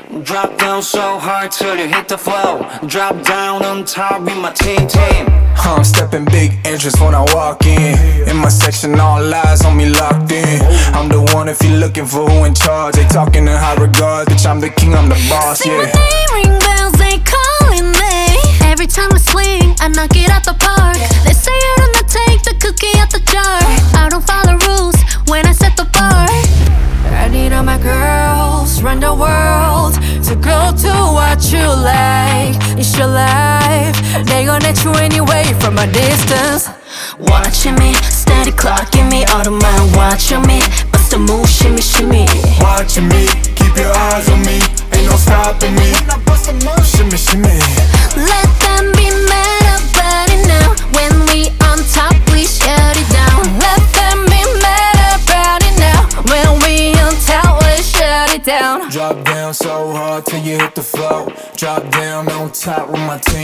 Drop down so hard till you hit the flow. Drop down on top with my team. I'm stepping big entrance when I walk in my section, all eyes on me locked in. I'm the one if you're looking for who in charge. They talking in high regard, bitch, I'm the king, I'm the boss, See yeah. my name ring bells, they calling me. Every time I swing, I knock it out the park. They say I do not take the cookie out the jar. I don't follow rules when I set the bar. I need all my girls, run the world, to go to what you like. It's your life, they gon' let you anyway from a distance. Watching me, steady clocking me, all the mind watching me. Bust a move, shimmy, shimmy. Watching me, keep your eyes on me, ain't no stopping me. Shimmy, shimmy. Let them be mad about it now. When we on top, we shut it down. Let them be mad about it now. When we on top, we shut it down. Drop down so hard till you hit the floor. Drop down on top with my team.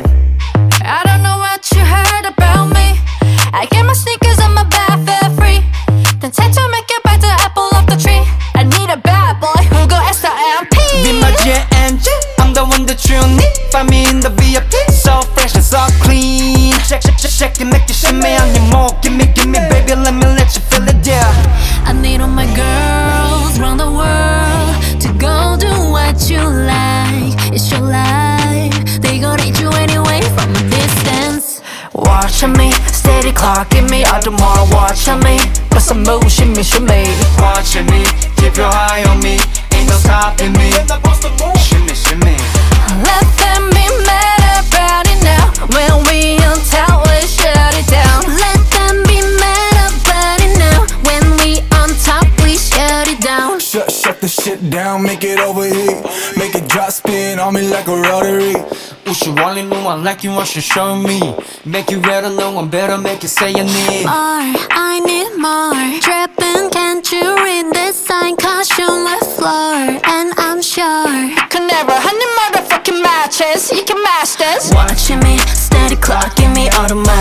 I don't know what you heard about me. I get my sneakers on my back for free. Then tend to make it bite the apple off the tree. I need a bad boy who go S-I-M-P. Be my J&J, I'm the one that you need. Find me in the VIP, so fresh and so clean. Shake it, make it shimmy on your mouth. Give me, baby, let me let you feel it, yeah. I need all my girls round the world to go do what you like. It's your life, they gon' reach you anyway from a distance. Watching me, steady clocking me, all the more watching me. But some move, shimmy, shimmy. Watching me, keep your eye on me, ain't no stopping me. Shimmy, shimmy. Let them be mad about it now. When we on top, we shut it down. Let them be mad about it now. When we on top, we shut it down. Shut the shit down, make it overheat. Make it drop spin on me like a rotary. Ushi only know I like you, what you show me. Make you better, no one better, make you say you need. More, I need more. Tripping, can't you read this sign? Caution with floor, and I'm sure you can never honey motherfucking matches. You can match this. Watching me, steady clocking me, all the